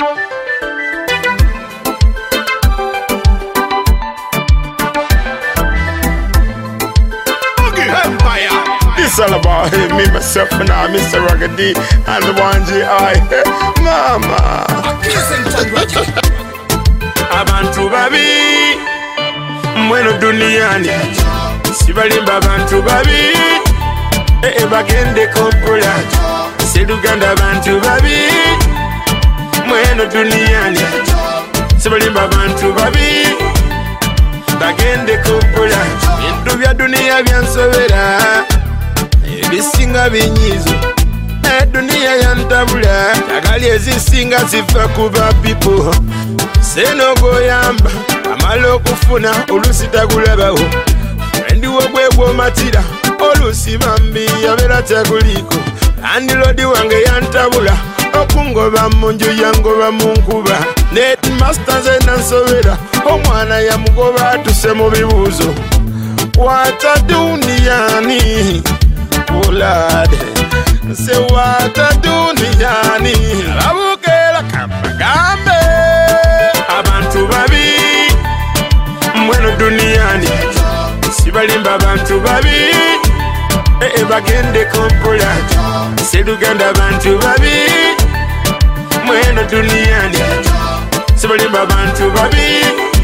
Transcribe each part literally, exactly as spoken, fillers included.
It's all about him, me, myself, and I, Mister Raggedy, and the one G I. Mama. Abantu babi, mweno duniani. Sibalimba abantu babi, e bagende kompola. Seduganda abantu babi, mweno duniani. Sibalimba abantu babi, bagende kompola. Bintu bya dunia byansobera. Ebisinga binyizo Dunia yantabula Tagali ezisinga zifa kuba people Seno goyamba Amalo kufuna Olusi tagulabaho Wendi wogwegwo matira Olusi bambi Yabera taguliko Andi lodi wange yantabula Okungoba munju yangoba munkuba Net master zena nsobera Omwana ya mugoba Tuse mu bibuzo Wata duniani Oh Lord, say what a duniani. Abukela kamagambe. Abantu babi, mweno duniani. Sibalimba abantu babi, e bagende kompola. Seduganda abantu babi, mweno duniani. Sibalimba abantu babi,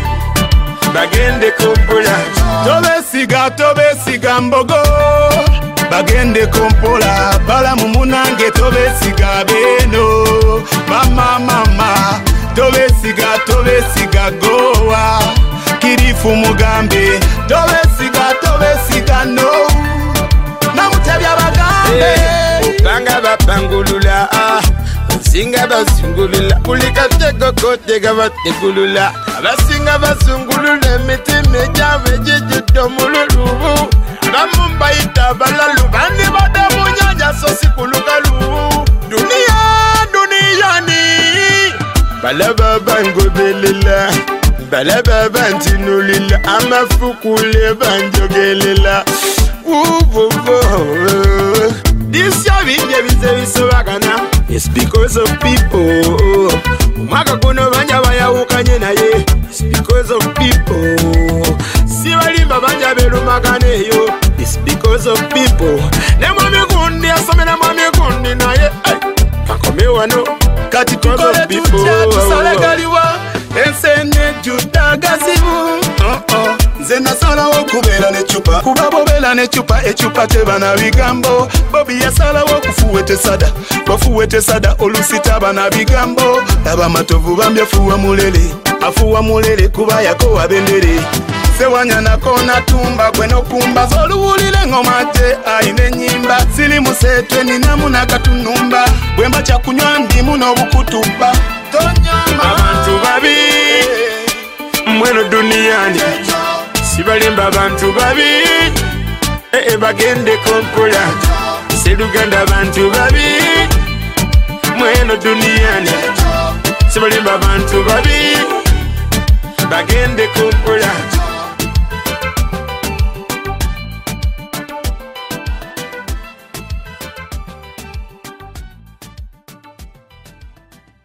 bagende kompola. Tobe siga, tobe siga mbogo. Bagende kompola, bala mumunange tobe siga beno. Mama mama, tobe siga, tobe siga goa. Kirifu mugambe, tobe siga, tobe siga no. Namutebya bagambe. Banga bapangulula, singa basungulula. Kulika teko kote gavate kulula. Abasinga basungulula, miti meja vejeje domululu. Ramumba ita balalu bandi bada munyanya sosi kulukalu. Dunia dunia ni balaba bango belila, balaba bantinulila, amafukule banjogelila. Woo-woo-woo. This year we get busy so bagana. It's because of people. Umaka kuno banja baya ukanye na ye. It's because of people. Sibalimba banja belu magane yo. It's because of people. Ne mwami kundi asome na mwami kundi na ye. Kakome wano. Kati because of people. Tusale galiwa. Ensene juta gazibu. Oh oh. Zena sala okubela ne chupa. Kubabo bela ne chupa. E chupa teba na bigambo. Bobi ya sala okufuwete sada. Bafuwete sada olusitaba na bigambo. Daba matovu bambya fuwa mulele. Afuwa mulele kuba yako wabendere. Sewanya na kona tumba kweno kumba. Zoluwulile ngomate aine nyimba. Sili musetwe ni namuna katunumba. Bwemba chakunywa ndimu no bukutuba. Tonyama abantu babi mweno duniani. Sibalimba abantu babi e bagende kompola. Seduganda abantu babi mweno duniani. Sibalimba abantu babi